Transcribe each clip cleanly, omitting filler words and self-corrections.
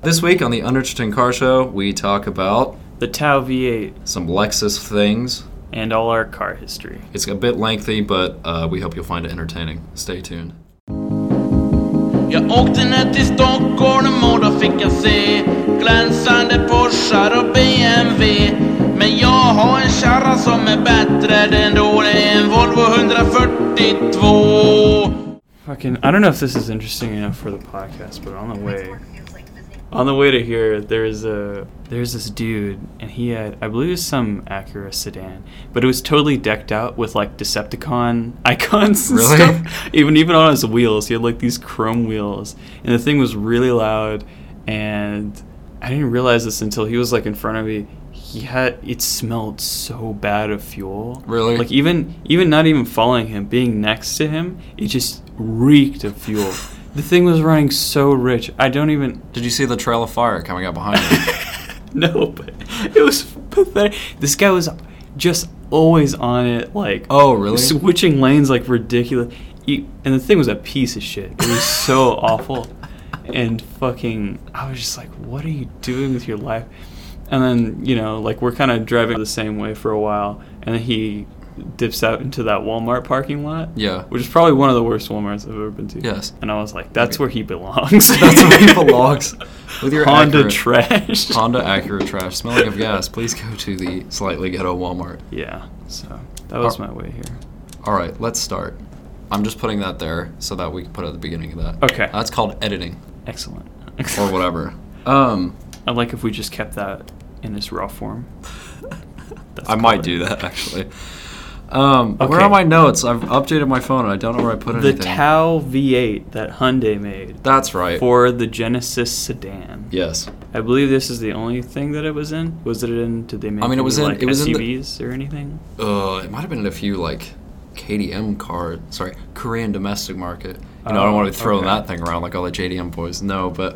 This week on the Uninteresting Car Show, we talk about the Tau V8 some Lexus things and all our car history. It's a bit lengthy, but we hope you'll find it entertaining. Stay tuned. Jag åkte ner till Stockholm och då fick jag se glänsande Porschar och BMW. Men jag har en kärra som är bättre än då, det är en Volvo 142. Fucking, I don't know if this is interesting enough for the podcast, but on the way to here, there's this dude, and he had, I believe it was some Acura sedan, but it was totally decked out with like Decepticon icons and stuff. Even on his wheels, he had like these chrome wheels, and the thing was really loud. And I didn't realize this until he was like in front of me. It smelled so bad of fuel. Really? Like even not even following him, being next to him, it just reeked of fuel. The thing was running so rich. I don't even... Did you see the trail of fire coming out behind you? No, but it was pathetic. This guy was just always on it, like... Oh, really? Switching lanes like ridiculous. And the thing was a piece of shit. It was so awful. And fucking... I was just like, what are you doing with your life? And then, like we're kind of driving the same way for a while. And then he dips out into that Walmart parking lot. Yeah. Which is probably one of the worst Walmarts I've ever been to. Yes. And I was like, that's where he belongs. That's where he belongs. With your Honda trash. Honda Acura trash. Smelling of gas, please go to the slightly ghetto Walmart. Yeah. So that was my way here. All right, let's start. I'm just putting that there so that we can put it at the beginning of that. Okay. That's called editing. Excellent. Or whatever. I'd like if we just kept that in its raw form. I might do that, actually. Okay. Where are my notes? I've updated my phone and I don't know where I put anything. The Tau V8 that Hyundai made. That's right. For the Genesis sedan. Yes. I believe this is the only thing that it was in. Was it in? Did they make? It was in. Like it was SUVs or anything? It might have been in a few like KDM Korean domestic market. I don't want to be throwing that thing around like all the JDM boys. No, but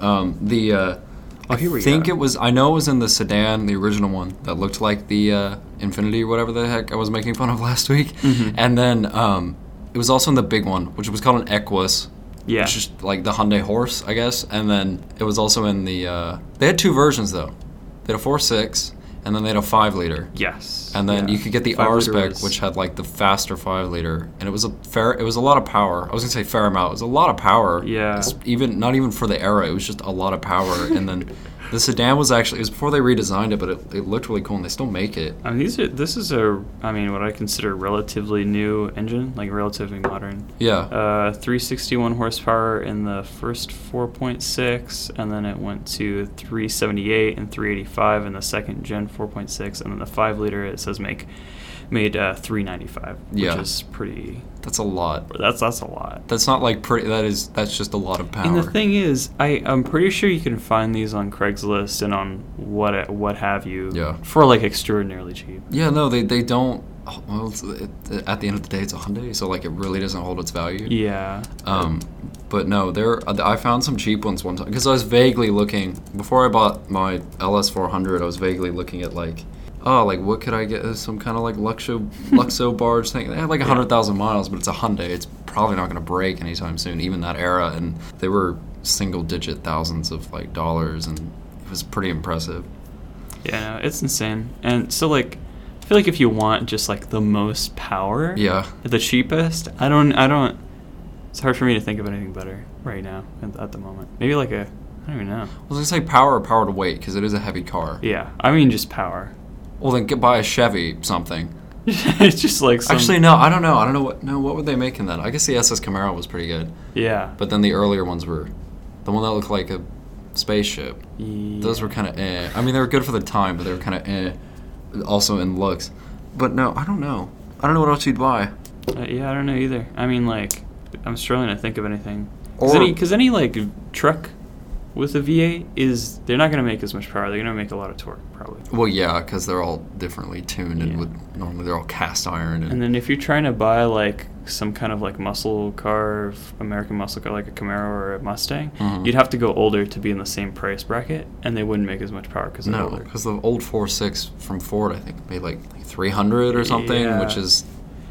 here we go. I know it was in the sedan, the original one that looked like the Infiniti or whatever the heck I was making fun of last week. Mm-hmm. And then it was also in the big one, which was called an Equus. Yeah. Which is like the Hyundai Horse, I guess. And then it was also in the... they had two versions, though. They had a 4.6, and then they had a 5-liter. Yes. And then you could get the R-Spec, which had like the faster 5-liter. And it was a lot of power. I was going to say fair amount. It was a lot of power. Yeah. Not even for the era. It was just a lot of power. And then... The sedan was it was before they redesigned it, but it looked really cool, and they still make it. This is what I consider a relatively new engine, like relatively modern. Yeah. 361 horsepower in the first 4.6, and then it went to 378 and 385 in the second gen 4.6, and then the 5-liter it says made 395, which is pretty... That's a lot. That's a lot. That's not like pretty. That's just a lot of power. And the thing is, I'm pretty sure you can find these on Craigslist and on what have you. Yeah. For like extraordinarily cheap. Yeah. No, they don't. Well, at the end of the day, it's a Hyundai, so like it really doesn't hold its value. Yeah. But no, I found some cheap ones one time because I was vaguely looking before I bought my LS400. I was vaguely looking at like what could I get? Some kind of like Luxo barge thing. They had like 100,000 miles, but it's a Hyundai. It's probably not going to break anytime soon, even that era. And they were single-digit thousands of like dollars, and it was pretty impressive. Yeah, no, it's insane. And so like, I feel like if you want just like the most power, the cheapest, I don't. It's hard for me to think of anything better right now at the moment. Maybe like I don't even know. I was going to say power to weight because it is a heavy car. Yeah, I mean just power. Well, then buy a Chevy something. It's just like Actually, no, I don't know. I don't know what would they make in that? I guess the SS Camaro was pretty good. Yeah. But then the earlier ones were... The one that looked like a spaceship. Yeah. Those were kind of eh. I mean, they were good for the time, but they were kind of eh. Also in looks. But no, I don't know. I don't know what else you'd buy. Yeah, I don't know either. I mean, like, I'm struggling to think of anything. Or... Because any, like, truck... with a V8 they're not going to make as much power. They're going to make a lot of torque, probably. Well, yeah, because they're all differently tuned, and normally they're all cast iron. And then if you're trying to buy like some kind of like muscle car, American muscle car, like a Camaro or a Mustang, you'd have to go older to be in the same price bracket, and they wouldn't make as much power because they're older. Because the old 4.6 from Ford, I think, made like 300 or something, which is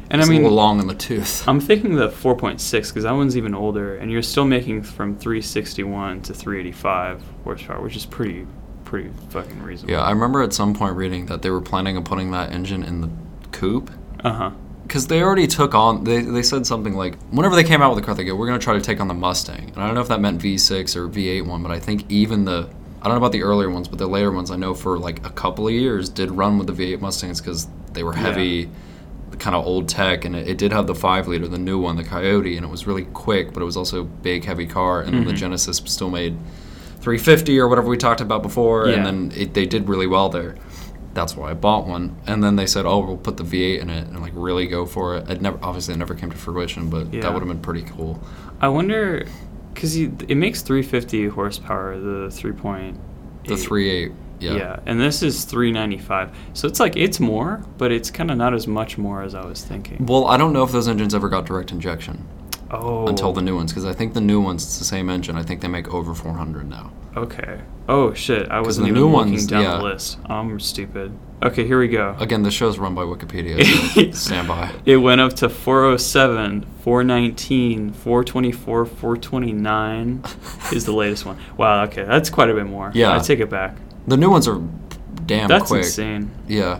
And it's I mean, a little long in the tooth. I'm thinking the 4.6 because that one's even older, and you're still making from 361 to 385 horsepower, which is pretty fucking reasonable. Yeah, I remember at some point reading that they were planning on putting that engine in the coupe. Uh-huh. Because they already took on, they said something like, whenever they came out with the car, they go, we're going to try to take on the Mustang. And I don't know if that meant V6 or V8 one, but I think even I don't know about the earlier ones, but the later ones I know for like a couple of years did run with the V8 Mustangs because they were heavy, kind of old tech, and it did have the 5-liter, the new one, the Coyote, and it was really quick, but it was also a big, heavy car. And then the Genesis still made 350 or whatever we talked about before, and then they did really well there. That's why I bought one. And then they said, oh, we'll put the V8 in it and like really go for it. Obviously it never came to fruition, but that would have been pretty cool. I wonder, because it makes 350 horsepower, the 3.8. The 3.8, yeah. And this is 395. So it's like, it's more, but it's kind of not as much more as I was thinking. Well, I don't know if those engines ever got direct injection. Oh. Until the new ones, because I think the new ones, it's the same engine. I think they make over 400 now. Okay. Oh, shit. I wasn't even looking down the list. I'm stupid. Okay, here we go. Again, the show's run by Wikipedia, so stand by. It went up to 407, 419, 424, 429 is the latest one. Wow, okay. That's quite a bit more. Yeah. I take it back. The new ones are damn That's quick. That's insane. Yeah.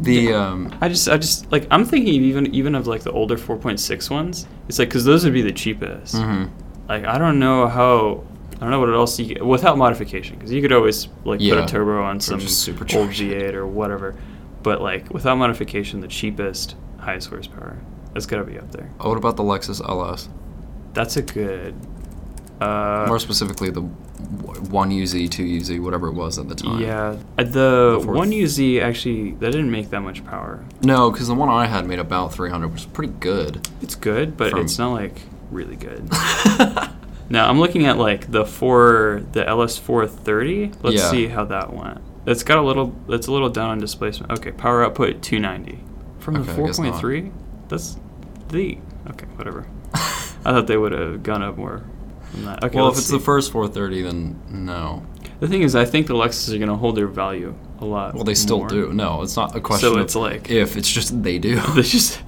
I just like, I'm thinking even of like the older 4.6 ones. It's like, because those would be the cheapest. Mm-hmm. Like, I don't know what else you get without modification, because you could always like put a turbo on some old V8 or whatever, but like without modification, the cheapest, highest horsepower, that's gotta be up there. Oh, what about the Lexus LS? That's a good. More specifically, the 1UZ, 2UZ, whatever it was at the time. Yeah, the 1UZ actually, that didn't make that much power. No, because the one I had made about 300, which is pretty good. It's good, but it's not like really good. Now I'm looking at like the LS430. Let's see how that went. It's a little down on displacement. Okay, power output 290 from the 4.3. That's okay, whatever. I thought they would have gone up more from that. Okay, well, if it's the first 430, then no. The thing is, I think the Lexus are going to hold their value a lot. Well, they still do. No, it's not a question. So it's like if, it's just they do. They just.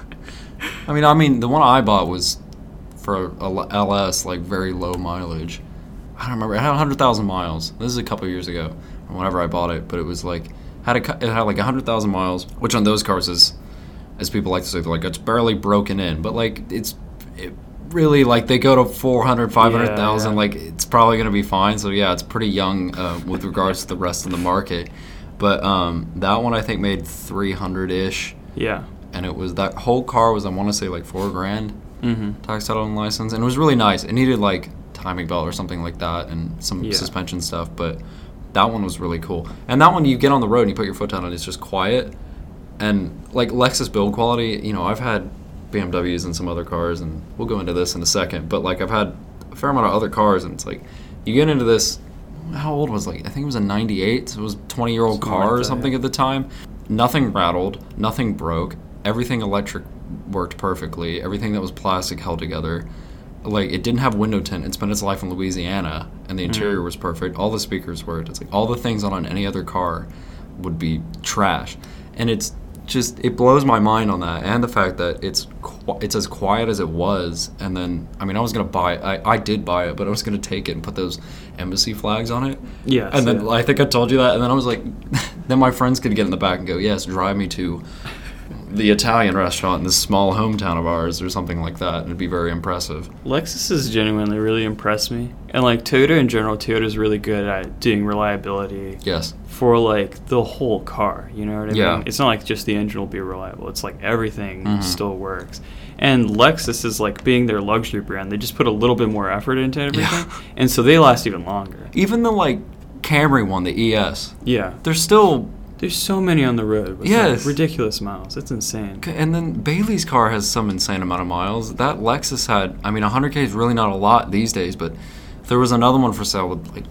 I mean, the one I bought was for a LS, like very low mileage. I don't remember. It had 100,000 miles. This is a couple years ago, whenever I bought it. But it was like it had like 100,000 miles, which on those cars is, as people like to say, they're like, it's barely broken in. But like it really, like, they go to 400, 500,000. Like, it's probably going to be fine. So yeah, it's pretty young with regards to the rest of the market. But that one I think made 300-ish. Yeah. And it was, that whole car was, I want to say, like $4,000. Mm-hmm. Tax title and license, and it was really nice. It needed like timing belt or something like that and some suspension stuff, but that one was really cool. And that one, you get on the road and you put your foot down and it's just quiet. And like Lexus build quality, you know, I've had BMWs and some other cars, and we'll go into this in a second, but like I've had a fair amount of other cars, and it's like you get into this, how old was, like, I think it was a 98, so it was a 20-year-old car or something at the time. Nothing rattled, nothing broke, everything electric worked perfectly, everything that was plastic held together. Like, it didn't have window tint. It spent its life in Louisiana, and the interior was perfect. All the speakers worked. It's like all the things on any other car would be trash. And it's just, it blows my mind on that, and the fact that it's as quiet as it was. And then, I mean, I was gonna buy it. I did buy it, but I was gonna take it and put those embassy flags on it. Yeah. And then I think I told you that, and then I was like, then my friends could get in the back and go, yes, drive me to the Italian restaurant in this small hometown of ours or something like that, and it'd be very impressive. Lexus has genuinely really impressed me, and like Toyota in general, Toyota's really good at doing reliability. Yes. For like the whole car, you know what I Yeah. mean? It's not like just the engine will be reliable. It's like everything still works. And Lexus is like, being their luxury brand, they just put a little bit more effort into everything, and so they last even longer. Even the like Camry one, the ES. Yeah. There's so many on the road with like ridiculous miles. It's insane. And then Bailey's car has some insane amount of miles. That Lexus had, I mean, 100K is really not a lot these days, but there was another one for sale with like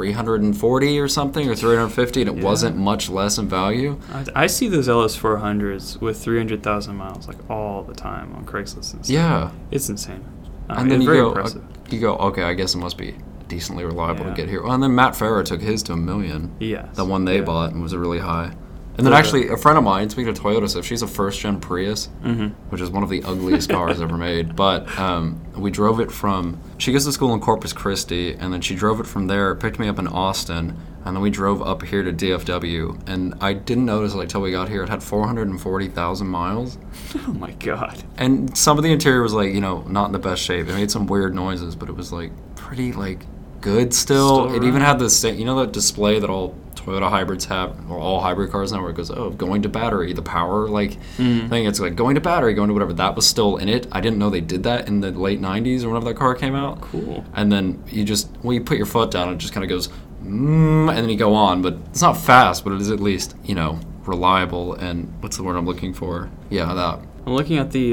340 or something, or 350, and it wasn't much less in value. I see those LS400s with 300,000 miles like all the time on Craigslist and stuff. Yeah. It's insane. And then it's very impressive. You go, okay, I guess it must be decently reliable to get here. Well, and then Matt Farah took his to $1 million. Yes. The one they bought, and was a really high. And then actually, a friend of mine, speaking of Toyota stuff, she's a first-gen Prius, which is one of the ugliest cars ever made. But we drove it from... She goes to school in Corpus Christi, and then she drove it from there, picked me up in Austin, and then we drove up here to DFW. And I didn't notice until we got here, it had 440,000 miles. Oh, my God. And some of the interior was, like, not in the best shape. It made some weird noises, but it was, like, pretty, like, good still. It even had this, that display that all Toyota hybrids have, or all hybrid cars now, where it goes, going to battery, the power, thing. It's like, going to battery, going to whatever. That was still in it. I didn't know they did that in the late 90s or whenever that car came out. Cool. And then you put your foot down, it just kind of goes, and then you go on. But it's not fast, but it is at least, reliable. And what's the word I'm looking for? Yeah, that. I'm looking at the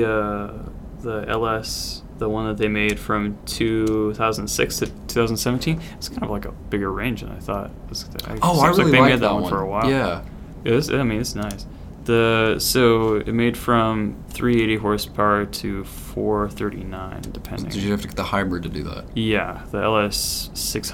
LS, the one that they made from 2006 to 2017. It's kind of like a bigger range than I thought. I really they like made that one for a while. Yeah. It's nice. So it made from 380 horsepower to 439, depending. Did you have to get the hybrid to do that? Yeah, the LS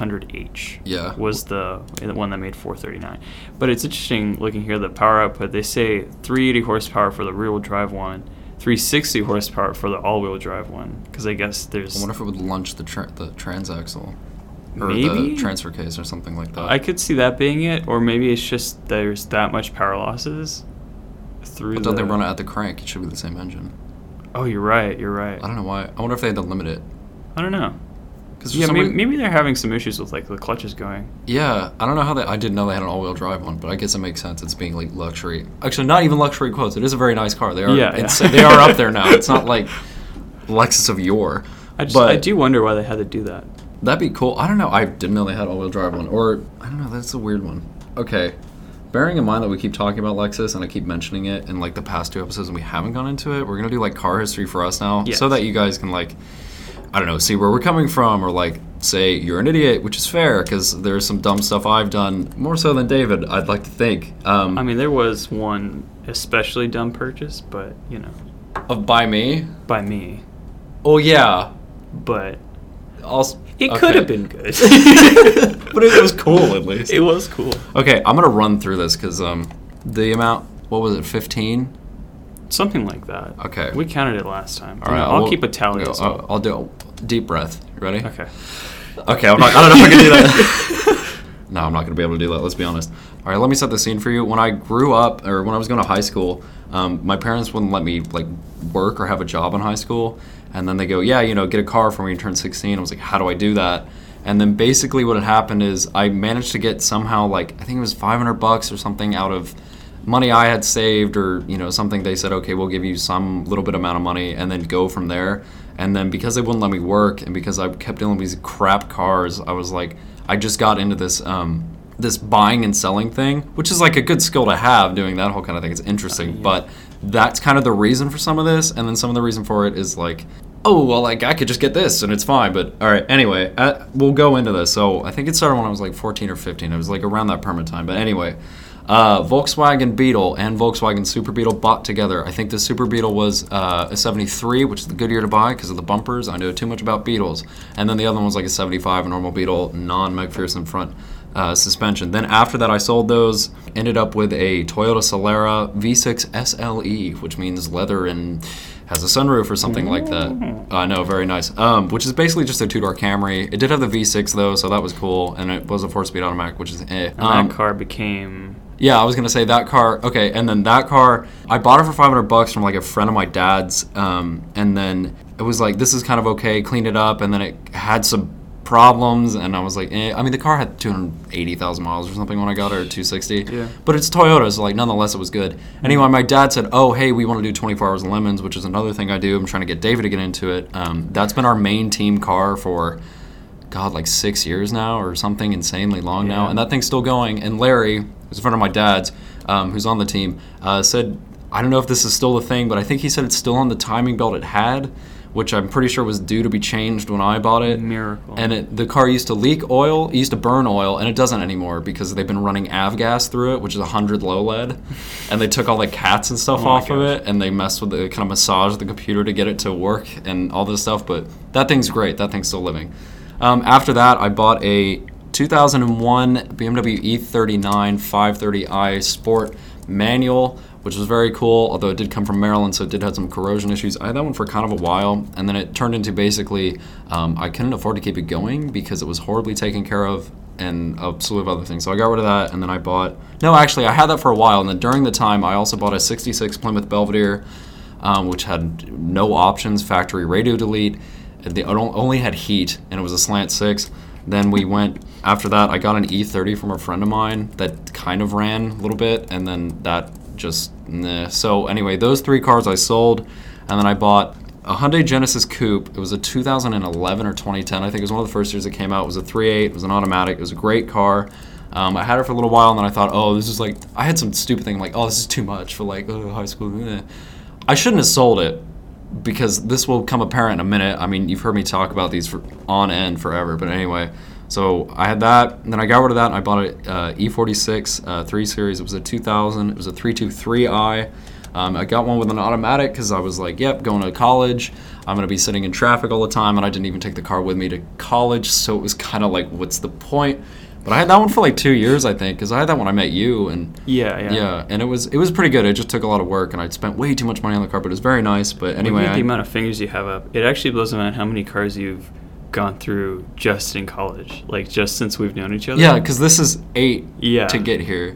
600H was the one that made 439. But it's interesting looking here, the power output. They say 380 horsepower for the rear-wheel drive one, 360 horsepower for the all-wheel drive one. Because I guess there's... I wonder if it would launch the transaxle. Or maybe? the transfer case or something like that. I could see that being it, or maybe it's just there's that much power losses through. But don't they run it at the crank? It should be the same engine. Oh, you're right. I don't know why. I wonder if they had to limit it. I don't know. Yeah, maybe they're having some issues with like the clutches going. Yeah, I don't know how I didn't know they had an all-wheel drive one, but I guess it makes sense. It's being like luxury. Actually, not even luxury quotes. It is a very nice car. They are. They are up there now. It's not like Lexus of yore. I do wonder why they had to do that. That'd be cool. I don't know. I didn't know they had all-wheel drive one. Or, I don't know. That's a weird one. Okay. Bearing in mind that we keep talking about Lexus and I keep mentioning it in like the past 2 episodes and we haven't gone into it, we're going to do like car history for us now. Yes. So that you guys can like, I don't know, see where we're coming from or like say you're an idiot, which is fair because there's some dumb stuff I've done, more so than David, I'd like to think. I mean, there was one especially dumb purchase, but, By me? By me. Oh, yeah. But... It could have been good. But it was cool, at least. It was cool. Okay, I'm going to run through this because the amount, what was it, 15? Something like that. Okay. We counted it last time. All right, I'll keep a tally as well. I'll do a deep breath. You ready? Okay. Okay, I don't know if I can do that. No, I'm not going to be able to do that, let's be honest. All right, let me set the scene for you. When I grew up, or when I was going to high school, my parents wouldn't let me like work or have a job in high school. And then they go, yeah, get a car for when you turn 16. I was like, how do I do that? And then basically what had happened is I managed to get somehow like, I think it was $500 or something out of money I had saved or, something. They said, okay, we'll give you some little bit amount of money and then go from there. And then because they wouldn't let me work and because I kept dealing with these crap cars, I was like, I just got into this this buying and selling thing, which is like a good skill to have, doing that whole kind of thing. It's interesting, yeah. But that's kind of the reason for some of this, and then some of the reason for it is like, oh, well, like, I could just get this, and it's fine, but, all right, anyway, we'll go into this. So, I think it started when I was, like, 14 or 15. It was, like, around that permit time, but anyway, Volkswagen Beetle and Volkswagen Super Beetle bought together. I think the Super Beetle was a 73, which is the good year to buy because of the bumpers. I know too much about Beetles. And then the other one was, like, a 75, a normal Beetle, non-McPherson front suspension. Then after that, I sold those, ended up with a Toyota Solara V6 SLE, which means leather and has a sunroof or something like that. I know, very nice. Which is basically just a two-door Camry. It did have the V6 though, so that was cool, and it was a 4-speed automatic, which is And that car became... Yeah, I was gonna say that car. Okay, and then that car, I bought it for $500 from like a friend of my dad's, and then it was like, this is kind of okay. Cleaned it up, and then it had some problems, and I was like, I mean, the car had 280,000 miles or something when I got it, or 260. Yeah. But it's Toyota, so like nonetheless, it was good. Anyway, my dad said, oh, hey, we want to do 24 Hours of Lemons, which is another thing I do. I'm trying to get David to get into it. That's been our main team car for, God, like 6 years now, or something insanely long now, and that thing's still going. And Larry, who's a friend of my dad's, who's on the team, said, I don't know if this is still a thing, but I think he said it's still on the timing belt it had, which I'm pretty sure was due to be changed when I bought it. Miracle. And the car used to leak oil, it used to burn oil, and it doesn't anymore because they've been running avgas through it, which is 100 low lead. And they took all the cats and stuff off of it, and they messed with it, kind of massaged the computer to get it to work and all this stuff. But that thing's great. That thing's still living. After that, I bought a 2001 BMW E39 530i Sport manual, which was very cool, although it did come from Maryland, so it did have some corrosion issues. I had that one for kind of a while, and then it turned into basically I couldn't afford to keep it going because it was horribly taken care of and a slew of other things. So I got rid of that, and then I bought... No, actually, I had that for a while, and then during the time, I also bought a 66 Plymouth Belvedere, which had no options, factory radio delete. It only had heat, and it was a slant 6. Then we went... After that, I got an E30 from a friend of mine that kind of ran a little bit, and then that just... Nah. So anyway, those 3 cars I sold, and then I bought a Hyundai Genesis Coupe. It was a 2011 or 2010. I think it was one of the first years it came out. It was a 3.8. It was an automatic. It was a great car. I had it for a little while, and then I thought, oh, this is like... I had some stupid thing like, oh, this is too much for like high school. I shouldn't have sold it because this will come apparent in a minute. I mean, you've heard me talk about these for on end forever. But anyway, so I had that, and then I got rid of that, and I bought an E46 3 Series. It was a 2000. It was a 323i. I got one with an automatic because I was like, yep, going to college. I'm going to be sitting in traffic all the time, and I didn't even take the car with me to college, so it was kind of like, what's the point? But I had that one for like 2 years, I think, because I had that when I met you, and yeah, and it was pretty good. It just took a lot of work, and I'd spent way too much money on the car, but it was very nice. But anyway, the amount of fingers you have up, it actually blows my mind how many cars you've gone through just in college, like just since we've known each other. Yeah, because this is 8 to get here.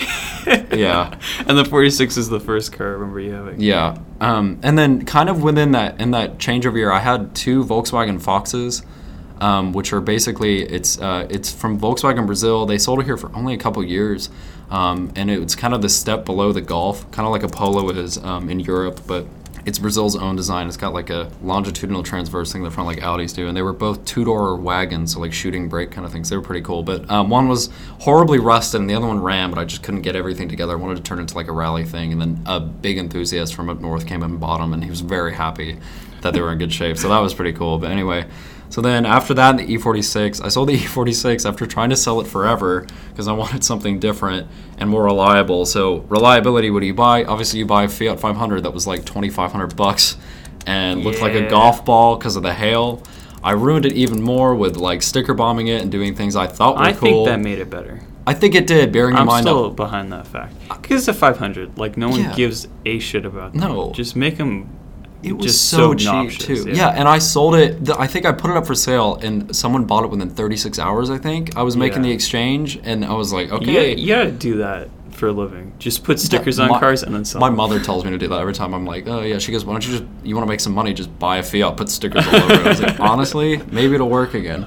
Yeah. And the 46 is the first car I remember you having. Yeah. And then kind of within that, in that changeover year, I had 2 Volkswagen Foxes, which are basically, it's from Volkswagen Brazil. They sold it here for only a couple years. And it's kind of the step below the Golf, kind of like a Polo is in Europe, but it's Brazil's own design. It's got like a longitudinal transverse thing in the front like Audis do, and they were both 2-door wagons, so like shooting brake kind of things. They were pretty cool, but one was horribly rusted and the other one ran, but I just couldn't get everything together. I wanted to turn it into like a rally thing, and then a big enthusiast from up north came and bought them, and he was very happy that they were in good shape, so that was pretty cool. But anyway, so then after that, the E46, I sold the E46 after trying to sell it forever because I wanted something different and more reliable. So reliability, what do you buy? Obviously, you buy a Fiat 500 that was like $2,500 and looked like a golf ball because of the hail. I ruined it even more with like sticker bombing it and doing things I thought were cool. I think that made it better. I think it did, bearing in mind. I'm still behind that fact. Because it's a 500. Like, no one gives a shit about them. No. Just make them... It was just so cheap too. Yeah, and I sold it. I think I put it up for sale, and someone bought it within 36 hours. I think I was making the exchange, and I was like, okay, you gotta do that for a living. Just put stickers on cars and then sell. My mother tells me to do that every time. I'm like, oh yeah. She goes, why don't you want to make some money? Just buy a Fiat, put stickers all over it. I was like, honestly, maybe it'll work again.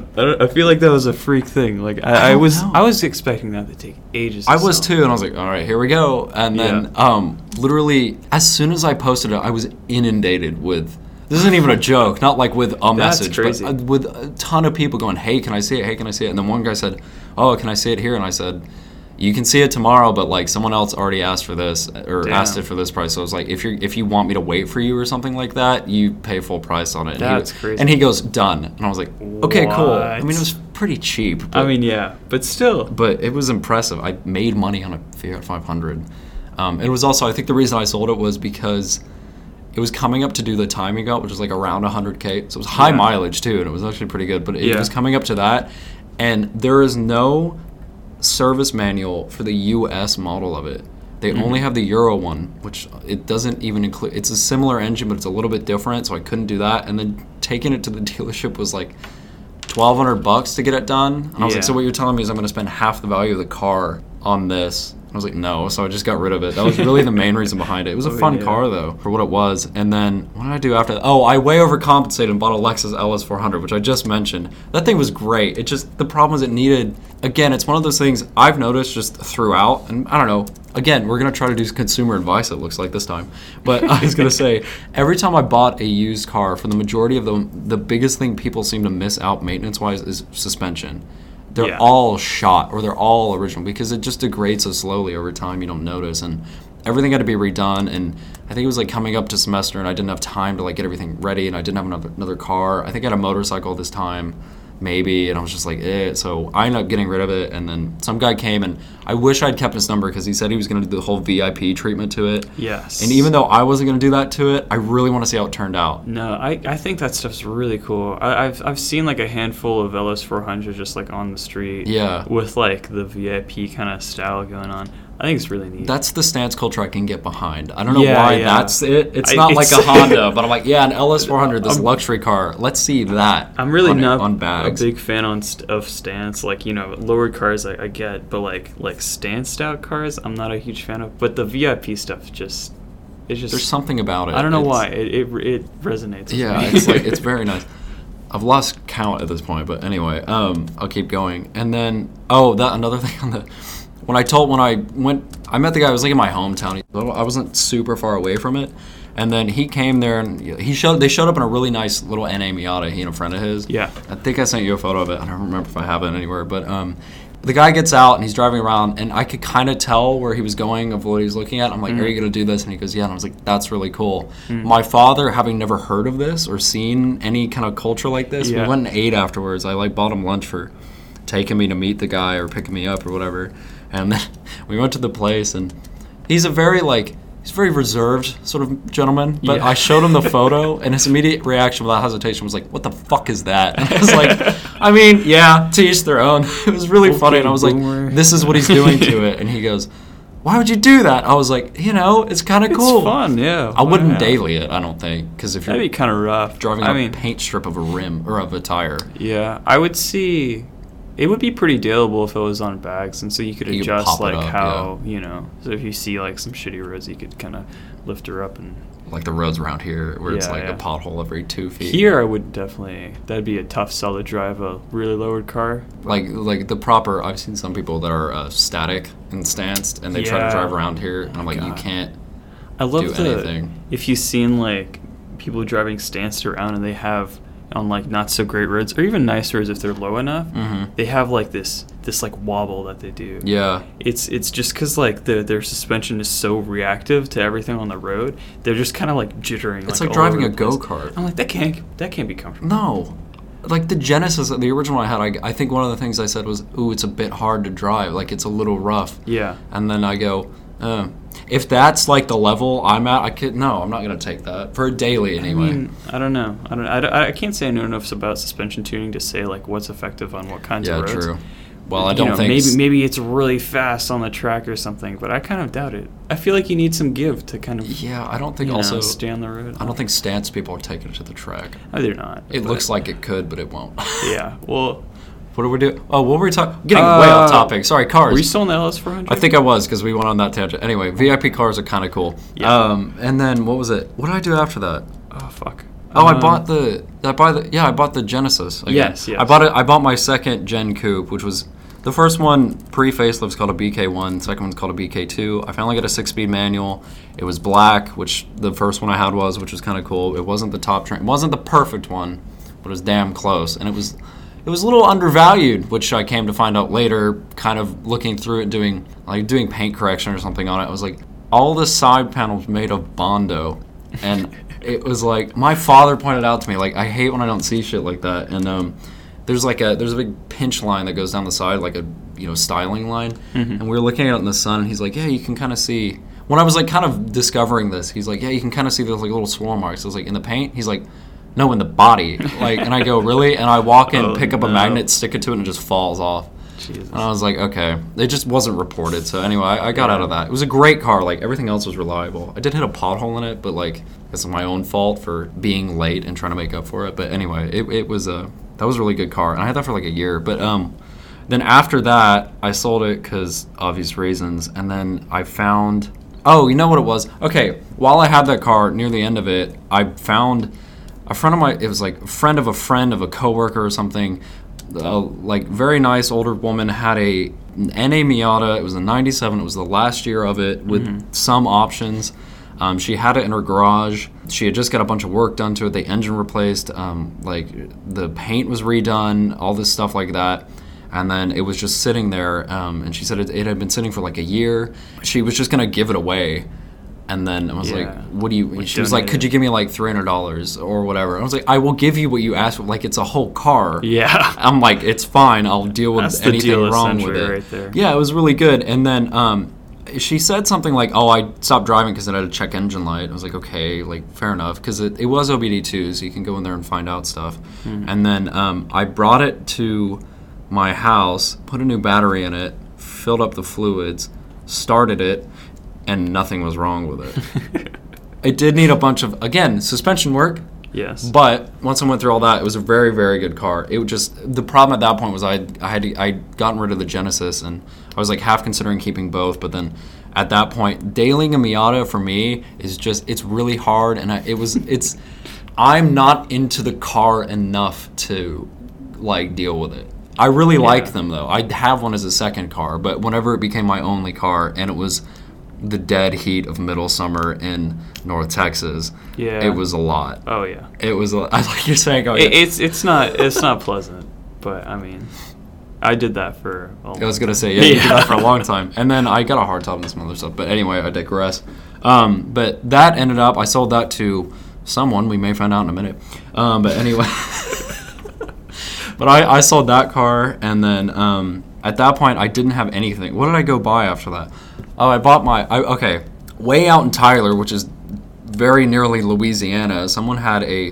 I feel like that was a freak thing. Like I was expecting that to take ages. I was too, and I was like, all right, here we go. And then literally as soon as I posted it, I was inundated with. This isn't even a joke, not like with a message, but with a ton of people going, hey, can I see it? Hey, can I see it? And then one guy said, oh, can I see it here? And I said, you can see it tomorrow, but like someone else already asked for this or asked it for this price. So I was like, if you want me to wait for you or something like that, you pay full price on it. That's crazy. And he goes, done. And I was like, okay, cool. I mean, it was pretty cheap. But, I mean, yeah, but still. But it was impressive. I made money on a Fiat 500. It was also, I think the reason I sold it was because it was coming up to do the time you got, which was like around 100K. So it was high mileage too, and it was actually pretty good. But it was coming up to that, and there is no service manual for the US model of it. They only have the Euro one, which it doesn't even include. It's a similar engine, but it's a little bit different, so I couldn't do that. And then taking it to the dealership was like $1,200 to get it done. And I was like, so what you're telling me is I'm going to spend half the value of the car on this? I was like, no, so I just got rid of it. That was really the main reason behind it. It was a fun car, though, for what it was. And then, what did I do after that? Oh, I way overcompensated and bought a Lexus LS400, which I just mentioned. That thing was great. It just, the problem is it needed, again, it's one of those things I've noticed just throughout, and I don't know, again, we're going to try to do consumer advice, it looks like this time. But I was going to say, every time I bought a used car, for the majority of them, the biggest thing people seem to miss out maintenance-wise is suspension. They're all shot, or they're all original, because it just degrades so slowly over time, you don't notice. And everything had to be redone, and I think it was like coming up to semester, and I didn't have time to like get everything ready, and I didn't have another car. I think I had a motorcycle this time, maybe, and I was just like, so I ended up getting rid of it, and then some guy came, and I wish I'd kept his number, because he said he was going to do the whole VIP treatment to it. Yes. And even though I wasn't going to do that to it, I really want to see how it turned out. No, I think that stuff's really cool. I've seen like a handful of LS400s just like on the street. Yeah. With like the VIP kind of style going on. I think it's really neat. That's the stance culture I can get behind. I don't know Yeah, why yeah. that's it. It's not like a Honda, but I'm like, yeah, an LS400, this luxury car. Let's see that. I'm really on not bags. a big fan of stance. Like, you know, lowered cars I get, but like stanced out cars, I'm not a huge fan of. But the VIP stuff it's just There's something about it. I don't know why it resonates. Yeah, with me. it's like it's very nice. I've lost count at this point, but anyway, I'll keep going. And then another thing on the when I met the guy. I was like in my hometown. I wasn't super far away from it. And then he came there and they showed up in a really nice little NA Miata, he and a friend of his. Yeah. I think I sent you a photo of it. I don't remember if I have it anywhere, but the guy gets out and he's driving around and I could kind of tell where he was going of what he was looking at. I'm like, are you going to do this? And he goes, yeah. And I was like, that's really cool. My father, having never heard of this or seen any kind of culture like this, we went and ate afterwards. I like bought him lunch for taking me to meet the guy or picking me up or whatever. And then we went to the place and he's very reserved sort of gentleman, but I showed him the photo, and his immediate reaction without hesitation was like, what the fuck is that? And I was like, I mean, yeah, to each their own. It was really funny, and I was boomer. like, this is what he's doing to it. And he goes, why would you do that? I was like, it's kind of cool. It's fun, yeah. I wouldn't daily it, I don't think, because if That'd you're be kind of rough. driving a paint strip of a rim or of a tire. Yeah, I would see. It would be pretty daleable if it was on bags, and so you could You could adjust pop it like up, how So if you see like some shitty roads, you could kind of lift her up and. Like the roads around here, where it's like Yeah. a pothole every 2 feet. Here, I would definitely. That'd be a tough sell to drive a really lowered car. Like the proper. I've seen some people that are static and stanced, and they try to Yeah. drive around here, and I'm like, you God. can't. I love do anything. If you've seen like people driving stanced around, and they have on like not so great roads, or even nice roads if they're low enough, they have like this like wobble that they do. Yeah. It's just because like their suspension is so reactive to everything on the road. They're just kind of like jittering. It's like all driving over a the place. go-kart. I'm like that can't be comfortable. No. Like the Genesis, the original I had, I think one of the things I said was, ooh, it's a bit hard to drive. Like it's a little rough. Yeah. And then I go, if that's like the level I'm at, I'm not going to take that. For a daily anyway. I mean, I don't know. I can't say I know enough about suspension tuning to say like what's effective on what kinds of roads. Yeah, true. Well, I don't think... Maybe it's really fast on the track or something, but I kind of doubt it. I feel like you need some give to kind of... Yeah, I don't think also... stay on the road. I don't think stance people are taking it to the track. No, they're not. It looks like it could, but it won't. Yeah, well... What do we do? Oh, what were we talking... Getting way off topic. Sorry, cars. Were you still in the LS400? I think I was, because we went on that tangent. Anyway, VIP cars are kind of cool. Yeah. And then, what was it? What did I do after that? Oh, fuck. Oh, I bought the Genesis. Again. Yes. I bought my second gen coupe, which was... The first one, pre-facelift's called a BK1. Second one's called a BK2. I finally got a 6-speed manual. It was black, which the first one I had which was kind of cool. It wasn't the top trim. It wasn't the perfect one, but it was damn close. And it was a little undervalued, which I came to find out later, kind of looking through it, doing paint correction or something on it. I was like, all the side panels made of Bondo. And it was like, my father pointed out to me, like, I hate when I don't see shit like that. And there's a big pinch line that goes down the side, like a styling line. And we were looking at it in the sun, and he's like, yeah, you can kind of see. When I was like kind of discovering this, he's like, yeah, you can kind of see those like little swirl marks. I was like, in the paint? He's like, no, in the body. Like, and I go, really? And I walk in, pick up a magnet, stick it to it, and it just falls off. Jesus. And I was like, okay. It just wasn't reported. So anyway, I got out of that. It was a great car. Like, everything else was reliable. I did hit a pothole in it, but like, it's my own fault for being late and trying to make up for it. But anyway, it was that was a really good car. And I had that for like a year. But then after that, I sold it because obvious reasons. And then I found... Oh, you know what it was? Okay, while I had that car, near the end of it, I found a friend of mine. It was like a friend of a coworker or something. Like very nice older woman had a NA Miata. It was a 97. It was the last year of it with some options. She had it in her garage. She had just got a bunch of work done to it. The engine replaced. Like the paint was redone. All this stuff like that. And then it was just sitting there. And she said it had been sitting for like a year. She was just gonna give it away. And then I was like, what do you... She was like, could you give me like $300 or whatever? I was like, I will give you what you asked for. Like, it's a whole car. Yeah. I'm like, it's fine. I'll deal with That's anything the deal wrong with it. right there. Yeah, it was really good. And then she said something like, oh, I stopped driving because it had a check engine light. I was like, okay, like, fair enough. Because it was OBD2, so you can go in there and find out stuff. And then I brought it to my house, put a new battery in it, filled up the fluids, started it, and nothing was wrong with it. It did need a bunch of, again, suspension work. Yes. But once I went through all that, it was a very, very good car. It would just, the problem at that point was I'd gotten rid of the Genesis, and I was like half considering keeping both. But then at that point, dailing a Miata for me is just, it's really hard, and I'm not into the car enough to like deal with it. I really like them though. I'd have one as a second car, but whenever it became my only car, and it was the dead heat of middle summer in North Texas, it was a lot. Oh yeah, it was. Like you're saying, it's not pleasant, but I mean, I did that for a long time. I was gonna say, you did that for a long time, and then I got a hard time and some other stuff. But anyway, I digress. But that ended up, I sold that to someone we may find out in a minute. But anyway. But I sold that car, and then at that point, I didn't have anything. What did I go buy after that? Oh, I bought way out in Tyler, which is very nearly Louisiana. Someone had a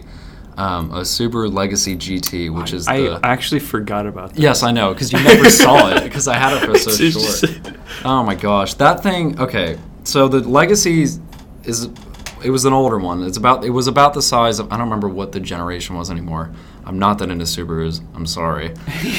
Subaru Legacy GT, which is I actually forgot about that. Yes, I know, because you never saw it, because I had it for so short. Oh my gosh, that thing. Okay, so the Legacy it was an older one. It was about the size of, I don't remember what the generation was anymore. I'm not that into Subarus. I'm sorry.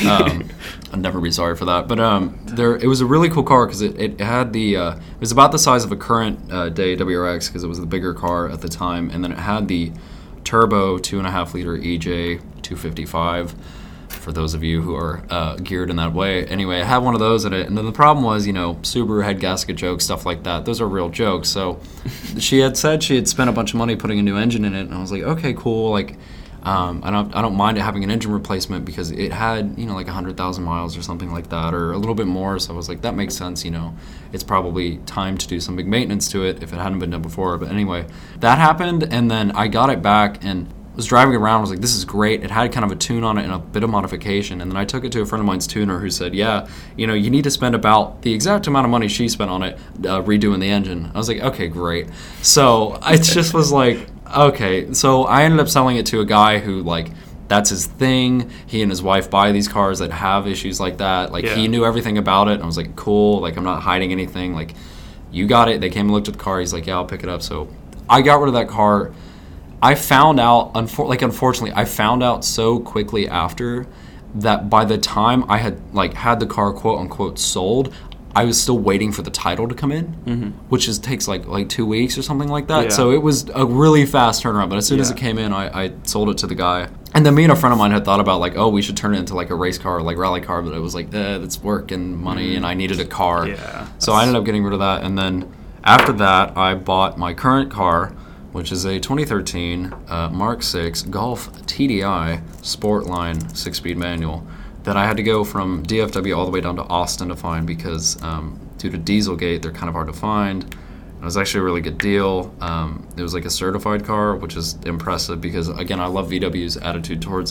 I'd never be sorry for that. But it was a really cool car because it had it was about the size of a current day WRX because it was the bigger car at the time, and then it had the turbo 2.5 liter EJ 255. For those of you who are geared in that way. Anyway, it had one of those in it. And then the problem was, Subaru head gasket jokes, stuff like that. Those are real jokes. So she had said she had spent a bunch of money putting a new engine in it. And I was like, okay, cool. Like, I don't mind it having an engine replacement because it had, like 100,000 miles or something like that, or a little bit more. So I was like, that makes sense. It's probably time to do some big maintenance to it if it hadn't been done before. But anyway, that happened. And then I got it back and was driving around. I was like, this is great. It had kind of a tune on it and a bit of modification. And then I took it to a friend of mine's tuner who said, yeah, you need to spend about the exact amount of money she spent on it redoing the engine. I was like, okay, great. So I just was like, okay. So I ended up selling it to a guy who, like, that's his thing. He and his wife buy these cars that have issues like that. Like, he knew everything about it. And I was like, cool. Like, I'm not hiding anything. Like, you got it. They came and looked at the car. He's like, yeah, I'll pick it up. So I got rid of that car. I found out, unfortunately, I found out so quickly after that by the time I had had the car quote unquote sold, I was still waiting for the title to come in, which takes like 2 weeks or something like that. Yeah. So it was a really fast turnaround. But as soon as it came in, I sold it to the guy. And then me and a friend of mine had thought about we should turn it into like a race car, like rally car. But it was like, that's work and money, and I needed a car. Yeah. So I ended up getting rid of that. And then after that, I bought my current car, which is a 2013 Mark VI Golf TDI Sportline 6-speed manual that I had to go from DFW all the way down to Austin to find because due to Dieselgate, they're kind of hard to find. It was actually a really good deal. It was like a certified car, which is impressive because, again, I love VW's attitude towards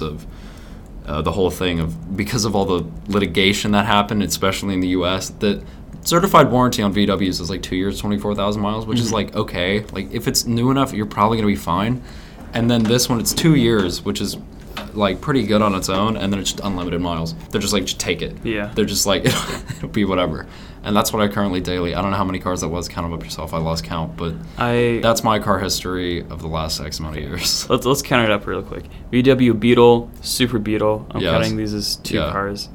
the whole thing because of all the litigation that happened, especially in the U.S., that certified warranty on VWs is like 2 years, 24,000 miles, which is like, okay. Like, if it's new enough, you're probably going to be fine. And then this one, it's 2 years, which is like pretty good on its own. And then it's just unlimited miles. They're just like, just take it. Yeah. They're just like, it'll be whatever. And that's what I currently daily. I don't know how many cars that was. Count them up yourself. I lost count. But that's my car history of the last X amount of years. Let's count it up real quick. VW Beetle, Super Beetle. I'm counting these as two cars.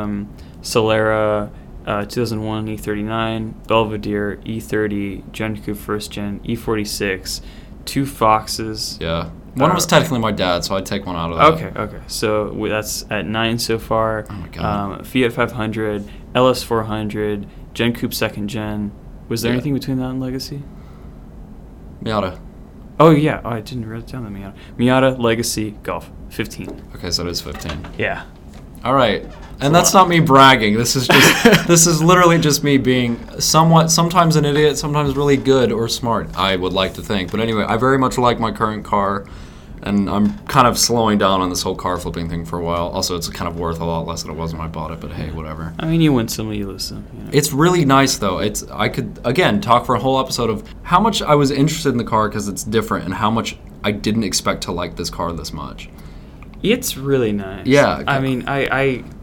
Solera, 2001 E39, Belvedere, E30, Gen Coupe First Gen, E46, two Foxes. Yeah. One was technically my dad, so I'd take one out of that. Okay. So that's at 9 so far. Oh my God. Fiat 500, LS 400, Gen Coupe Second Gen. Was there anything between that and Legacy? Miata. Oh, yeah. Oh, I didn't write down the Miata. Miata, Legacy, Golf. 15. Okay, so it is 15. Yeah. All right. And that's not me bragging. This is just this is literally just me being sometimes an idiot, sometimes really good or smart, I would like to think. But anyway, I very much like my current car, and I'm kind of slowing down on this whole car flipping thing for a while. Also, it's kind of worth a lot less than it was when I bought it, but hey, whatever. I mean, you win some, you lose some. It's really nice, though. I could, again, talk for a whole episode of how much I was interested in the car because it's different and how much I didn't expect to like this car this much. It's really nice. Yeah. I mean,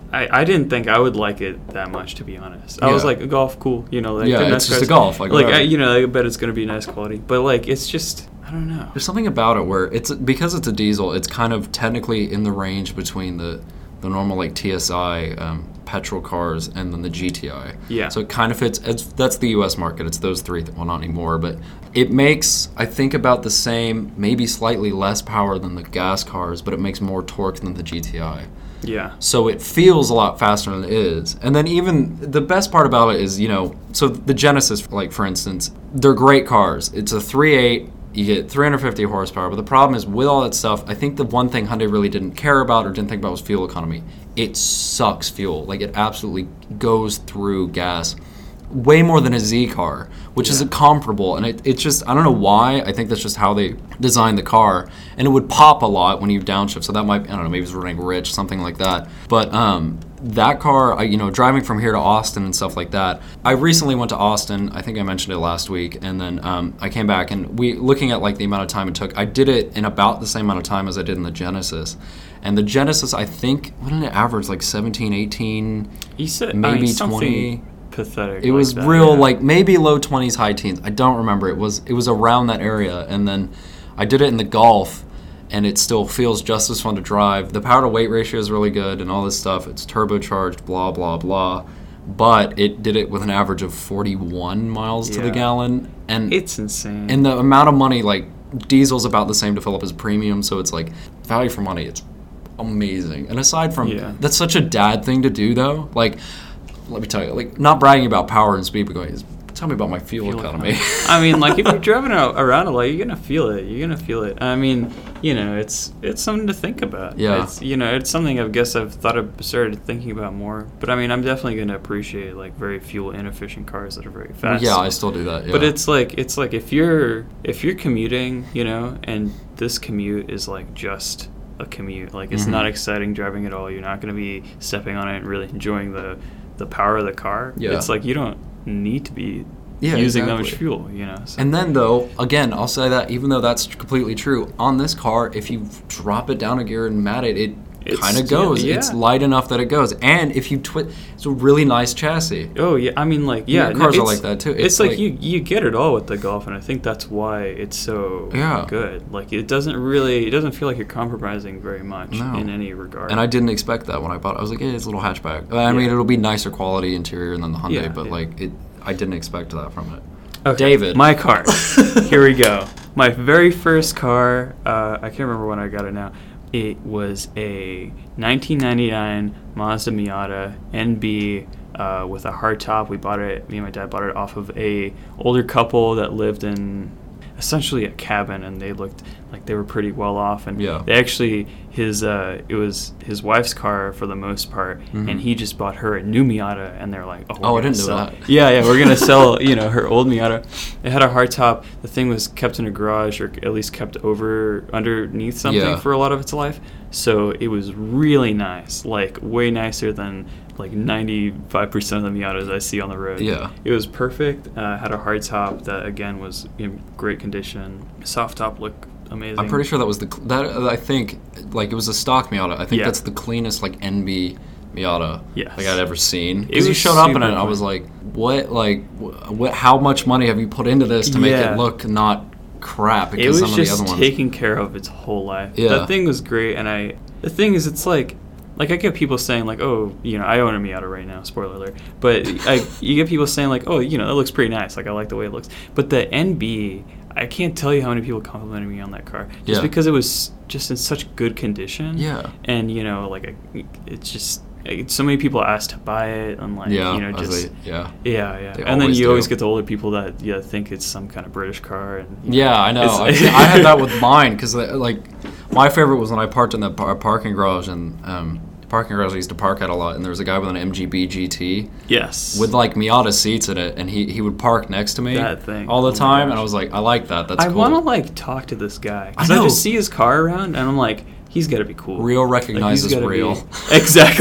I didn't think I would like it that much, to be honest. I Yeah. was like, a Golf, cool, you know. Like, Yeah, good, it's nice just a cars. Golf, like, like whatever. you know, I bet it's gonna be nice quality, but like, it's just, I don't know. There's something about it where it's because it's a diesel. It's kind of technically in the range between the normal like TSI petrol cars and then the GTI. Yeah. So it kind of fits. That's the U.S. market. It's those three. Well, not anymore, but it makes, I think, about the same, maybe slightly less power than the gas cars, but it makes more torque than the GTI. Yeah. So it feels a lot faster than it is. And then even the best part about it is, you know, so the Genesis, like for instance, they're great cars. It's a 3.8. You get 350 horsepower, but the problem is with all that stuff, I think the one thing Hyundai really didn't care about or didn't think about was fuel economy. It sucks fuel. Like, it absolutely goes through gas way more than a Z car, which is comparable. And it's just, I don't know why. I think that's just how they designed the car. And it would pop a lot when you downshift. So that might, I don't know, maybe it's running rich, something like that. But that car, you know, driving from here to Austin and stuff like that. I recently went to Austin. I think I mentioned it last week. And then I came back and looking at like the amount of time it took, I did it in about the same amount of time as I did in the Genesis. And the Genesis, I think, what did it average? Like 17, 18, You said maybe something 20. pathetic. It like was that, real, yeah. like maybe low 20s, high teens. I don't remember. It was around that area. And then I did it in the Golf, and it still feels just as fun to drive. The power to weight ratio is really good and all this stuff. It's turbocharged, blah, blah, blah. But it did it with an average of 41 miles to the Yeah. gallon. And It's insane. and the amount of money, like, diesel's about the same to fill up as premium. So it's like value for money. It's amazing. And aside from, that's such a dad thing to do, though. Like, let me tell you, like, not bragging about power and speed, but going, tell me about my fuel economy. I mean, like, if you're driving around a lot, you're gonna feel it. You're gonna feel it. I mean, you know, it's something to think about. Yeah. It's, you know, it's something I guess I've started thinking about more. But I mean, I'm definitely gonna appreciate like very fuel inefficient cars that are very fast. Yeah, I still do that. Yeah. But it's like if you're commuting, you know, and this commute is like just a commute. Like, it's not exciting driving at all. You're not gonna be stepping on it and really enjoying the power of the car. Yeah. It's like you don't need to be Yeah, using that exactly. much fuel, you know. So. And then, though, again, I'll say that even though that's completely true, on this car, if you drop it down a gear and mat it kind of goes. yeah. It's light enough that it goes. And if you it's a really nice chassis. Oh yeah, I mean, like, yeah, Cars are it's- like that too. It's like you get it all with the Golf, and I think that's why it's so good. Like, it doesn't feel like you're compromising very much in any regard. And I didn't expect that when I bought it. I was like, it's a little hatchback. I mean, it'll be nicer quality interior than the Hyundai, but like I didn't expect that from it. Okay. David. My car. Here we go. My very first car, I can't remember when I got it now. It was a 1999 Mazda Miata NB with a hardtop. Me and my dad bought it off of a older couple that lived in essentially a cabin, and they looked like they were pretty well off. And they actually, it was his wife's car for the most part, and he just bought her a new Miata, and they're like, I didn't know that. Yeah, we're gonna sell, her old Miata. It had a hardtop. The thing was kept in a garage, or at least kept underneath something for a lot of its life. So it was really nice, like way nicer than like 95% of the Miatas I see on the road. Yeah. It was perfect. Had a hardtop that again was in great condition. Soft top looked amazing. I'm pretty sure that was I think like it was a stock Miata. I think that's the cleanest like NB Miata like I'd ever seen. Because you showed up in it, and I was like, what? How much money have you put into this to make it look not crap? Because it was some just of the other ones taken care of its whole life. Yeah. That thing was great, and the thing is, it's like I get people saying like, oh, I own a Miata right now, spoiler alert. But you get people saying like, oh, that looks pretty nice. Like, I like the way it looks. But the NB, I can't tell you how many people complimented me on that car just because it was just in such good condition. Yeah. And it's just so many people asked to buy it, and like and then you always get the older people that think it's some kind of British car. And I know. I had that with mine because like my favorite was when I parked in the parking garage, and parking garage I used to park at a lot, and there was a guy with an MGB GT. Yes. With like Miata seats in it, and he would park next to me all the time, and I was like, I like that. That's cool. I want to talk to this guy because I just see his car around, and I'm like, he's got to be cool. Real recognizes real. Exactly.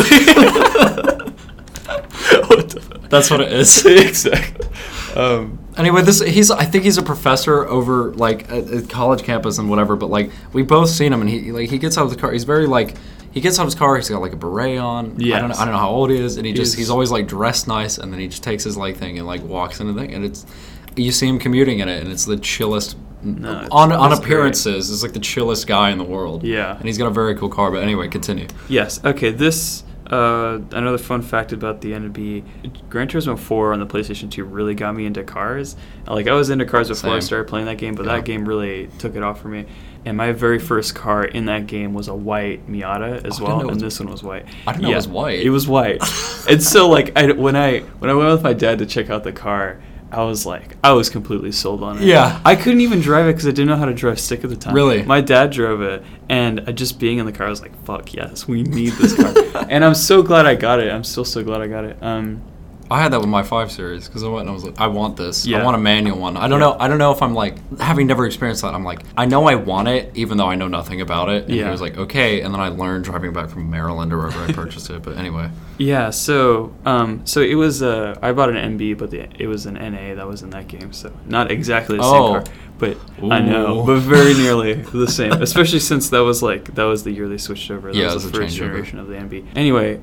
That's what it is. Exactly. Anyway, I think he's a professor over like a college campus and whatever. But like we both seen him, and he gets out of the car. He's very like. he gets out of his car. He's got like a beret on. Yes. I don't know how old he is, and he's always like dressed nice, and then he just takes his like thing and like walks into the thing, and you see him commuting in it, and it's the chillest. On appearances, it's like the chillest guy in the world. Yeah, and he's got a very cool car. But anyway, continue. Yes. Okay. This. Another fun fact about the NB, Gran Turismo 4 on the PlayStation 2 really got me into cars. Like, I was into cars before I started playing that game, but that game really took it off for me. And my very first car in that game was a white Miata as well, and this one was white. I didn't know it was white. It was white. And so, like, when I went with my dad to check out the car, I was completely sold on it. Yeah. I couldn't even drive it because I didn't know how to drive stick at the time. Really? My dad drove it, and just being in the car, I was like, fuck yes, we need this car. And I'm so glad I got it. I'm still so glad I got it. I had that with my 5 Series because I went and I was like, I want this. Yeah. I want a manual one. I don't know if I'm like, having never experienced that, I'm like, I know I want it even though I know nothing about it. And he was like, okay. And then I learned driving back from Maryland or wherever I purchased it. But anyway. Yeah, so it was, I bought an MB, but it was an NA that was in that game. So not exactly the same car. But Ooh. I know, but very nearly the same. Especially since that was the year they switched over. That was the first generation of the NB. Anyway,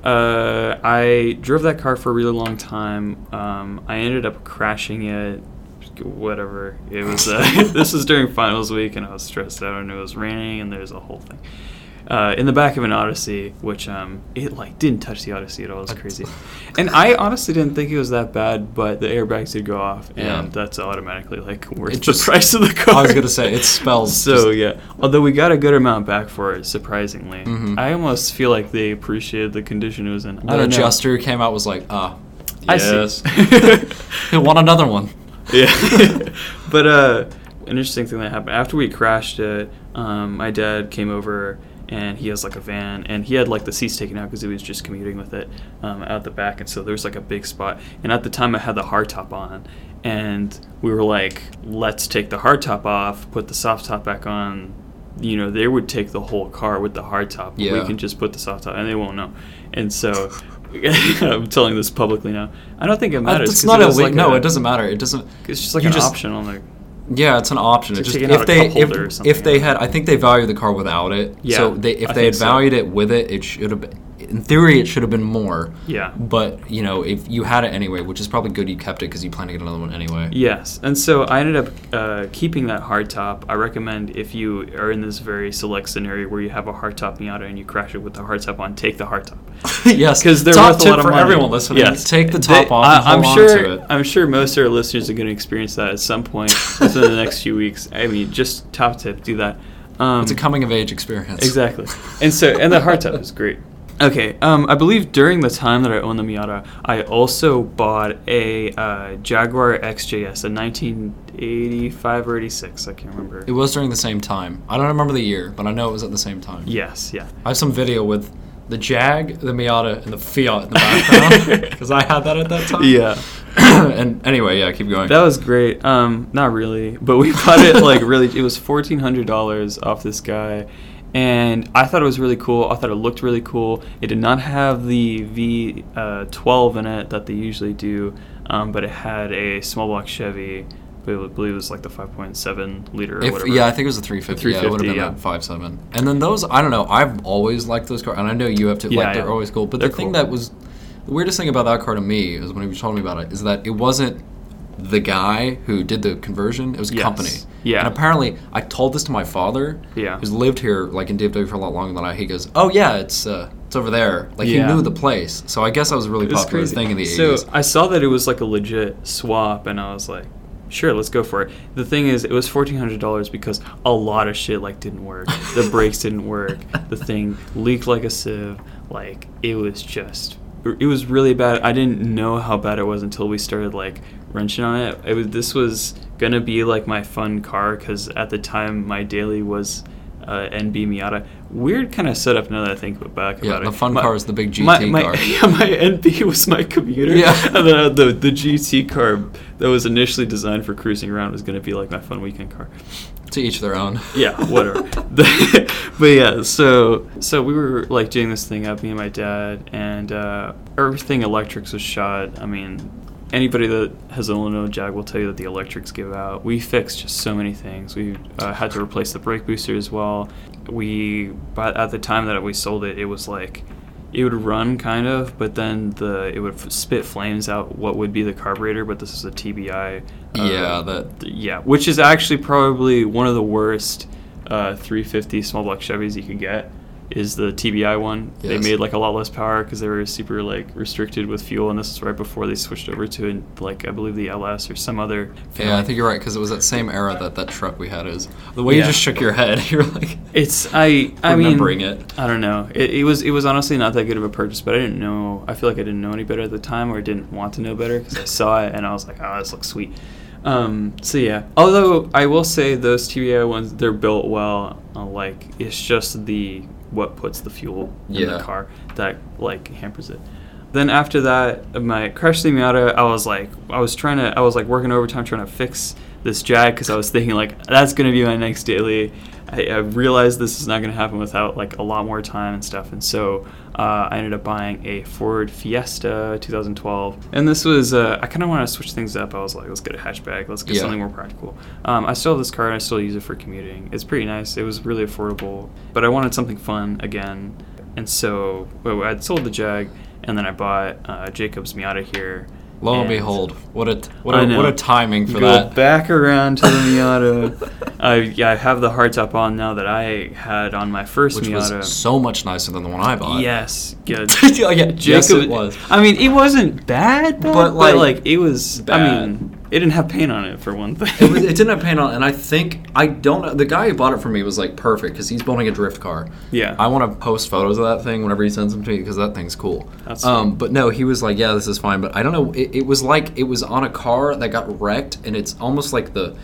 I drove that car for a really long time. I ended up crashing it. Whatever. It was. This was during finals week, and I was stressed out, and it was raining, and there's a whole thing. In the back of an Odyssey, which it like didn't touch the Odyssey at all. It was crazy, and I honestly didn't think it was that bad. But the airbags did go off, and that's automatically like worth the price of the car. I was gonna say it spells. So yeah, although we got a good amount back for it, surprisingly, I almost feel like they appreciated the condition it was in. The adjuster came out was like, I see. He'll want another one. Yeah, but an interesting thing that happened after we crashed it. My dad came over. And he has like a van, and he had like the seats taken out because he was just commuting with it out the back, and so there was like a big spot. And at the time I had the hardtop on, and we were like, let's take the hardtop off, put the soft top back on. You know, they would take the whole car with the hardtop. Yeah. We can just put the soft top, and they won't know. And so I'm telling this publicly now. I don't think it matters. It's not illegal. Like it doesn't matter. It doesn't. It's just like an option on the. Yeah, it's an option. It's just if they had, I think they value the car without it. Yeah, so if they had valued it with it, it should have been. In theory, it should have been more. Yeah. But you know, if you had it anyway, which is probably good, you kept it because you plan to get another one anyway. Yes, and so I ended up keeping that hardtop. I recommend if you are in this very select scenario where you have a hardtop Miata and you crash it with the hardtop on, take the hardtop. Yes, because they're worth a lot of money. For everyone listening. Yes, take the top off. And hold on to it. I'm sure most of our listeners are going to experience that at some point within the next few weeks. I mean, just top tip, do that. It's a coming of age experience. Exactly, and the hardtop is great. Okay, I believe during the time that I owned the Miata, I also bought a Jaguar XJS, a 1985 or 86, I can't remember. It was during the same time. I don't remember the year, but I know it was at the same time. Yes, yeah. I have some video with the Jag, the Miata, and the Fiat in the background, because I had that at that time. Yeah. And anyway, yeah, keep going. That was great. Not really, but we bought it it was $1,400 off this guy. And I thought it was really cool. I thought it looked really cool. It did not have the V12 in it that they usually do, but it had a small block Chevy. I believe it was like the 5.7 liter or whatever. Yeah, I think it was a 350. Yeah, it would have been a 5.7. And then those, I don't know. I've always liked those cars, and I know you have too. Yeah, they're always cool. But the thing that was the weirdest thing about that car to me is when he was telling me about it is that it wasn't the guy who did the conversion. It was a company. Yeah. And apparently, I told this to my father, who's lived here like in DFW for a lot longer than I. He goes, "Oh yeah, it's over there." Like he knew the place. So I guess that was a really popular thing in the 80s. So I saw that it was like a legit swap, and I was like, sure, let's go for it. The thing is, it was $1,400 because a lot of shit didn't work. The brakes didn't work. The thing leaked like a sieve. Like it was really bad. I didn't know how bad it was until we started wrenching on it. This was gonna be like my fun car because at the time my daily was NB Miata. Weird kind of setup now that I think back about it. Yeah, the fun car is the big GT car. Yeah, my NB was my commuter. Yeah. And then the GT car that was initially designed for cruising around was going to be like my fun weekend car. To each their own. Yeah, whatever. But yeah, so we were doing this thing up, me and my dad, and everything electrics was shot. I mean, anybody that has owned a Jag will tell you that the electrics give out. We fixed just so many things. We had to replace the brake booster as well. but at the time that we sold it, it was like it would run kind of, but then it would spit flames out what would be the carburetor, but this is a TBI. Which is actually probably one of the worst 350 small block Chevys you could get. Is the TBI one. Yes. They made like a lot less power because they were super like restricted with fuel, and this is right before they switched over to like I believe the LS or some other family. Yeah, I think you're right, because it was that same era that truck we had is. The way you just shook your head, you're like, remembering it. I don't know. It was honestly not that good of a purchase, but I didn't know. I feel like I didn't know any better at the time, or didn't want to know better because I saw it and I was like, oh, this looks sweet. So yeah, although I will say those TBI ones, they're built well. Like it's just what puts the fuel in the car that like hampers it. Then after that, my crashed the Miata. I was working overtime trying to fix this Jag because I was thinking like that's gonna be my next daily. I realized this is not gonna happen without like a lot more time and stuff, and so I ended up buying a Ford Fiesta 2012, and this was I kind of want to switch things up. I was like, let's get a hatchback, let's get something more practical. I still have this car and I still use it for commuting. It's pretty nice. It was really affordable, but I wanted something fun again, and so I'd sold the Jag, and then I bought Jacob's Miata here. Lo and behold, what a timing for that. Go back around to the Miata. I have the hardtop on now that I had on my first Miata. Which was so much nicer than the one I bought. Yes. Good. Yes, it was. I mean, it wasn't bad, but like it was bad. I mean, it didn't have paint on it, for one thing. It didn't have paint on it, and I don't know. The guy who bought it for me was like perfect because he's building a drift car. Yeah. I want to post photos of that thing whenever he sends them to me because that thing's cool. That's but no, he was like, yeah, this is fine. But I don't know. It was like it was on a car that got wrecked, and it's almost like the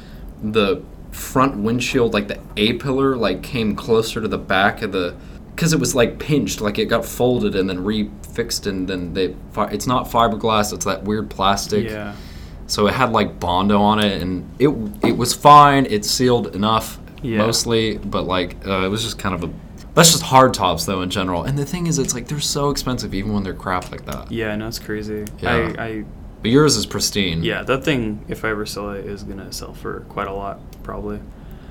front windshield, like the A-pillar, like came closer to the back of the, because it was like pinched, like it got folded and then refixed, and then it's not fiberglass, it's that weird plastic. Yeah. So it had like Bondo on it, and it was fine. It sealed enough, mostly, but like it was just kind of that's just hard tops though in general. And the thing is, it's like they're so expensive even when they're crap like that. Yeah, no, it's crazy. Yeah. But yours is pristine. Yeah, that thing, if I ever sell it, is gonna sell for quite a lot, probably,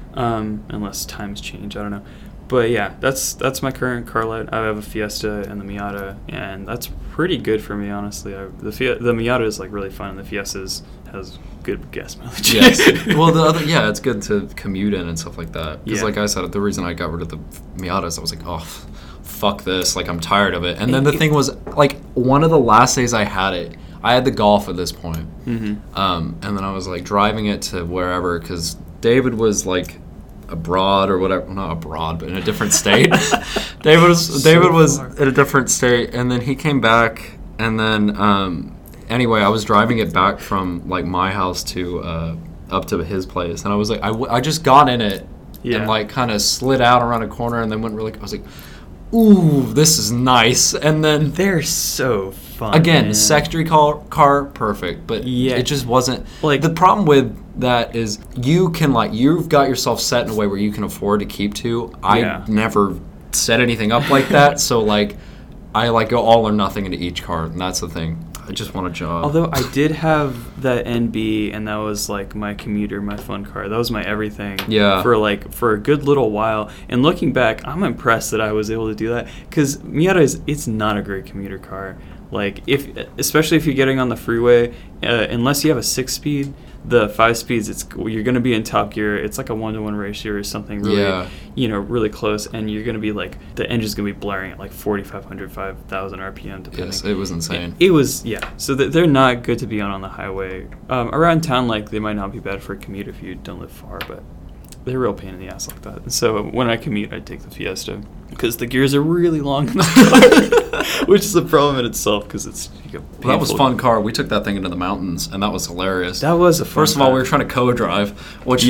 unless times change. I don't know. But yeah, that's my current car lot. I have a Fiesta and the Miata, and that's pretty good for me, honestly. The Miata is like really fun, and the Fiesta has good gas mileage. Yes. Well, it's good to commute in and stuff like that. Because like I said, the reason I got rid of the Miatas, I was like, oh, fuck this. Like, I'm tired of it. And then the thing was, like, one of the last days I had it, I had the Golf at this point. Mm-hmm. And then I was like driving it to wherever, because David was like abroad or whatever, not abroad, but in a different state. David was in a different state, and then he came back, and then anyway, I was driving it back from like my house to up to his place, and I was like, I just got in it and like kind of slid out around a corner, and then went really. I was like, ooh, this is nice, and then they're so fun. Again, man. Secondary car, perfect, but it just wasn't. Like the problem with that is you can you've got yourself set in a way where you can afford to keep to. I never set anything up like that, so like I like go all or nothing into each car, and that's the thing. I just want a job. Although I did have that NB, and that was like my commuter, my fun car. That was my everything. Yeah. For a good little while. And looking back, I'm impressed that I was able to do that, because Miata it's not a great commuter car. Like especially if you're getting on the freeway, unless you have a 6-speed. The 5 speeds, you're going to be in top gear. It's like a 1-to-1 ratio or something really, really close, and you're going to be like, the engine's going to be blaring at like 4,500, 5,000 RPM depending. Yes, it was insane. It was, so they're not good to be on the highway. Around town, like, they might not be bad for a commute if you don't live far, but they're a real pain in the ass like that. And so when I commute, I take the Fiesta, because the gears are really long in the car, which is a problem in itself, because it's that was a fun car. We took that thing into the mountains, and that was hilarious. That was a fun First of all, we were trying to co-drive, which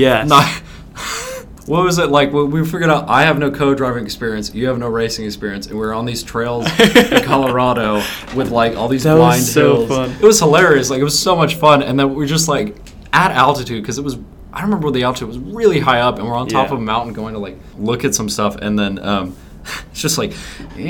what was it like? We figured out I have no co-driving experience, you have no racing experience, and we were on these trails in Colorado with like all these blind hills. Fun. It was hilarious. Like, it was so much fun, and then we were just like at altitude, because it was. I remember the altitude was really high up, and we're on top of a mountain going to like look at some stuff, and then it's just like,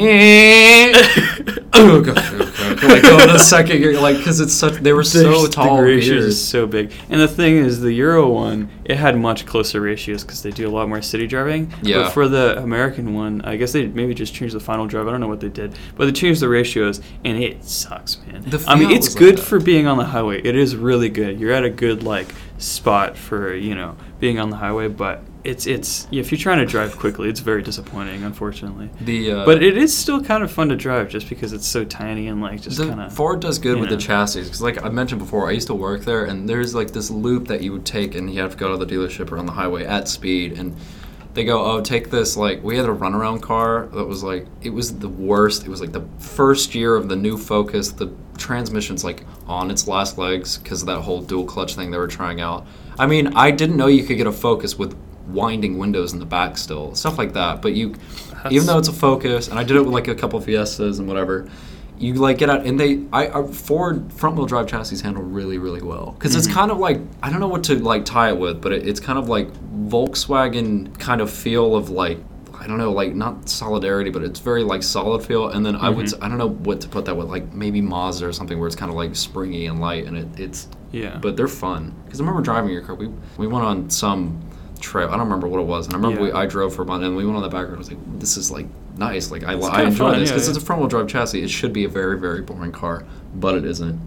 oh gosh, like going a second gear, like because it's such. They were so tall. The ratios gears. is so big, and the thing is, the Euro one, it had much closer ratios because they do a lot more city driving. Yeah. But for the American one, I guess they maybe just changed the final drive. I don't know what they did, but they changed the ratios, and it sucks, man. I mean, it's good for being on the highway. It is really good. You're at a good like spot for being on the highway, but. It's if you're trying to drive quickly, it's very disappointing, unfortunately. But it is still kind of fun to drive just because it's so tiny and like just kind of. Ford does good with the chassis because, like I mentioned before, I used to work there, and there's like this loop that you would take, and you have to go to the dealership or on the highway at speed, and they go, oh, take this. Like we had a runaround car that was like it was the worst. It was like the first year of the new Focus. The transmission's like on its last legs because of that whole dual clutch thing they were trying out. I mean, I didn't know you could get a Focus with winding windows in the back still, stuff like that. But even though it's a Focus, and I did it with like a couple Fiestas and whatever, you like get out, and Ford front wheel drive chassis handle really, really well because it's kind of like I don't know what to like tie it with, but it's kind of like Volkswagen kind of feel of like I don't know, like not solidarity, but it's very like solid feel. And then I don't know what to put that with, like maybe Mazda or something where it's kind of like springy and light, and it's but they're fun because I remember driving your car. We went on some trip. I don't remember what it was, and I remember I drove for a month, and we went on the back road. I was like, "This is like nice. Like I enjoy this because it's a front wheel drive chassis. It should be a very, very boring car, but it isn't."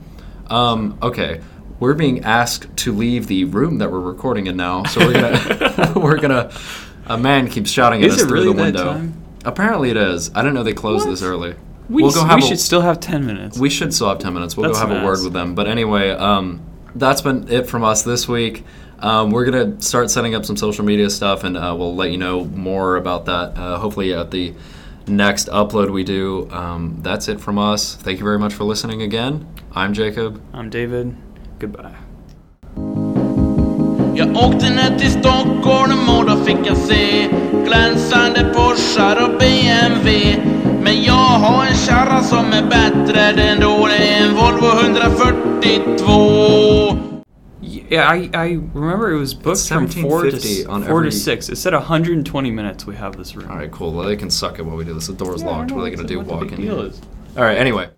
Okay, we're being asked to leave the room that we're recording in now, so we're gonna. A man keeps shouting at us through the window. Time? Apparently, it is. I didn't know they closed this early. We should still have 10 minutes. We should still have 10 minutes. We'll go have a word with them. But anyway, that's been it from us this week. We're going to start setting up some social media stuff, and we'll let you know more about that hopefully at the next upload we do. That's it from us. Thank you very much for listening again. I'm Jacob. I'm David. Goodbye. Jag åkte ner till Stockholm och då fick jag se glänsande Porschar och BMW. Men jag har en kärra som är bättre ändå, det är en Volvo 142. Yeah, I remember it was booked from 4 to 6. It said 120 minutes we have this room. All right, cool. Well, they can suck it while we do this. The door's locked. What are they going to do? Walk in? Deal is. All right, anyway.